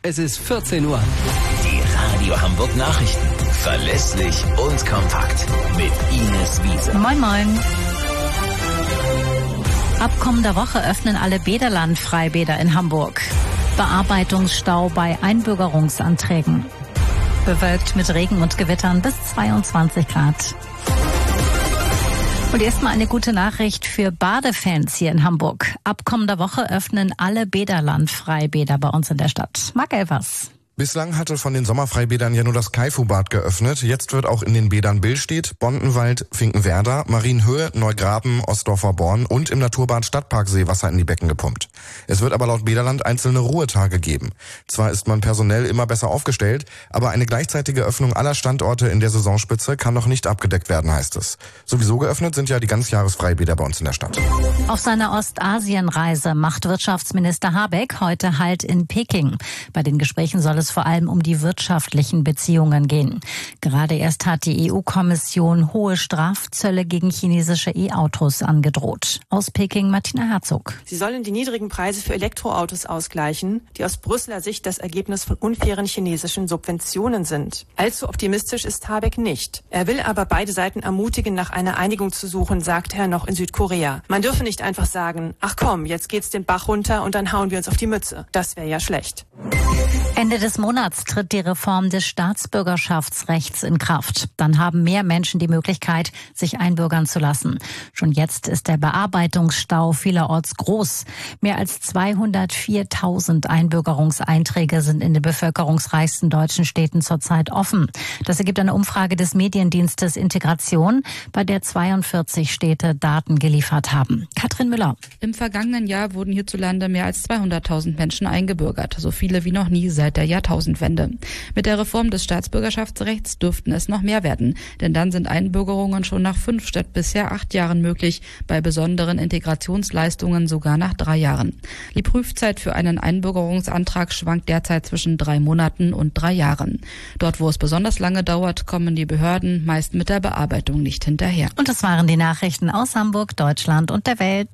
Es ist 14 Uhr. Die Radio Hamburg Nachrichten. Verlässlich und kompakt. Mit Ines Wiese. Moin, moin. Ab kommender Woche öffnen alle Bäderland-Freibäder in Hamburg. Bearbeitungsstau bei Einbürgerungsanträgen. Bewölkt mit Regen und Gewittern bis 22 Grad. Und erstmal eine gute Nachricht für Badefans hier in Hamburg. Ab kommender Woche öffnen alle Bäderland-Freibäder bei uns in der Stadt. Marc Elvers. Bislang hatte von den Sommerfreibädern ja nur das Kaifu-Bad geöffnet. Jetzt wird auch in den Bädern Billstedt, Bondenwald, Finkenwerder, Marienhöhe, Neugraben, Ostdorfer Born und im Naturbad Stadtparksee Wasser in die Becken gepumpt. Es wird aber laut Bäderland einzelne Ruhetage geben. Zwar ist man personell immer besser aufgestellt, aber eine gleichzeitige Öffnung aller Standorte in der Saisonspitze kann noch nicht abgedeckt werden, heißt es. Sowieso geöffnet sind ja die Ganzjahresfreibäder bei uns in der Stadt. Auf seiner Ostasienreise macht Wirtschaftsminister Habeck heute Halt in Peking. Bei den Gesprächen soll es vor allem um die wirtschaftlichen Beziehungen gehen. Gerade erst hat die EU-Kommission hohe Strafzölle gegen chinesische E-Autos angedroht. Aus Peking Martina Herzog. Sie sollen die niedrigen Preise für Elektroautos ausgleichen, die aus Brüsseler Sicht das Ergebnis von unfairen chinesischen Subventionen sind. Allzu optimistisch ist Habeck nicht. Er will aber beide Seiten ermutigen, nach einer Einigung zu suchen, sagt er noch in Südkorea. Man dürfe nicht einfach sagen, ach komm, jetzt geht's den Bach runter und dann hauen wir uns auf die Mütze. Das wäre ja schlecht. Ende des Monats tritt die Reform des Staatsbürgerschaftsrechts in Kraft. Dann haben mehr Menschen die Möglichkeit, sich einbürgern zu lassen. Schon jetzt ist der Bearbeitungsstau vielerorts groß. Mehr als 204.000 Einbürgerungseinträge sind in den bevölkerungsreichsten deutschen Städten zurzeit offen. Das ergibt eine Umfrage des Mediendienstes Integration, bei der 42 Städte Daten geliefert haben. Katrin Müller. Im vergangenen Jahr wurden hierzulande mehr als 200.000 Menschen eingebürgert. So viele wie noch nie seit der Jahrtausendwende. Mit der Reform des Staatsbürgerschaftsrechts dürften es noch mehr werden. Denn dann sind Einbürgerungen schon nach 5 statt bisher 8 Jahren möglich, bei besonderen Integrationsleistungen sogar nach 3 Jahren. Die Prüfzeit für einen Einbürgerungsantrag schwankt derzeit zwischen 3 Monaten und 3 Jahren. Dort, wo es besonders lange dauert, kommen die Behörden meist mit der Bearbeitung nicht hinterher. Und das waren die Nachrichten aus Hamburg, Deutschland und der Welt.